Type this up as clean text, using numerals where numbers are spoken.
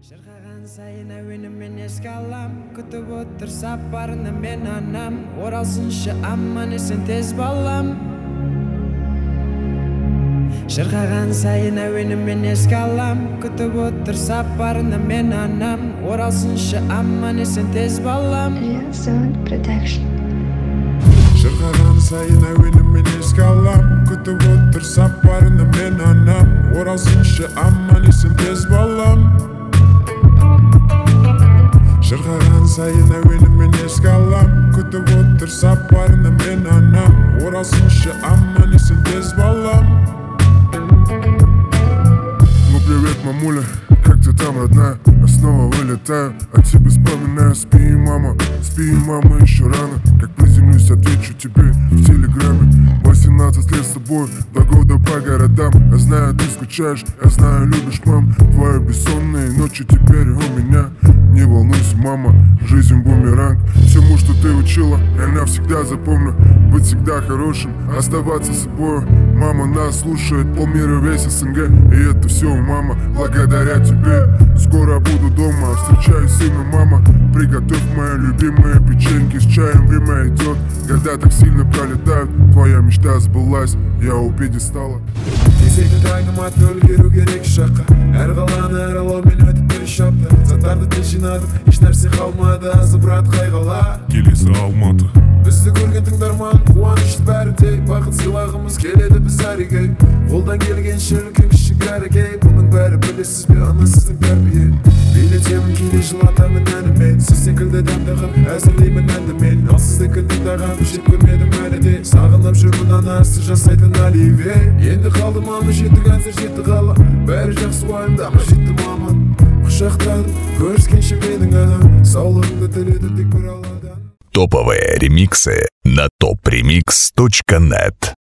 Шырқаған сайын әуенімен еске алам, күтіп отыр сапарына мен анам. Оралсыншы аман есен тез балам. Шырқаған сайын әуенімен еске алам, күтіп отыр сапарына мен анам. Оралсыншы аман есен тез балам. Real Sound Production. Шырқаған сайын әуенімен еске алам, күтіп отыр сапарына мен анам. Оралсыншы аман есен тез балам. Шырқаған сайын әуенімен еске алам, күтіп отыр сапарына мен анам. Оралсыншы аман есен тез балам. Ну привет, мамуля, как ты там, родная? Я снова вылетаю, от тебя вспоминаю. Спи, мама, еще рано. Как приземлюсь, отвечу тебе в телеграме. 18 лет с тобой, 2 года по городам. Я знаю, ты скучаешь, я знаю, любишь, мам. Твои бессонные ночи теперь у меня. Не волнуйся, мама, жизнь бумеранг. Всему, что ты учила, я навсегда запомню. Быть всегда хорошим, оставаться собой. Мама нас слушает, полмира весь СНГ. И это все, мама, благодаря тебе. Скоро буду дома, встречаю сына, мама. Приготовь мои любимые печеньки с чаем, время идет. Года так сильно пролетают, твоя мечта сбылась, я у пьедестала. Кезекті таңыма үлгеру керек шаққа. Әр қаланы аралаумен өтіп бір шапта. Заттарды тез жинадым, еш нәрсе қалмады. Азы брат қайғала Келесі Алматы. Бізді көрген тыңдарман қуанышты бәрі тек. Бақыт сыйлағымыз келеді біз әрекей. Қолдан келгенше үлкен кішік әрекей. Бұның бәрі білесіз бе анасыздың тәрбие. Билетемін кейде жылатамын әнімен. Сіз секілді дәмдіғып әзірлеймін әнді мен. Ал сіздікі тыңдаған жеп көрмедім әлі де. Сағынып жүрмін анасы жасайтын Оливье. Енді қалды мама жетті қазір жетті қала. Бәрі жақсы уайымдама жетті мама. Құшақтадым көріскенше менің анам. Саулығыңды тіледім тек бір алладан. Топовые ремиксы на topremix.net.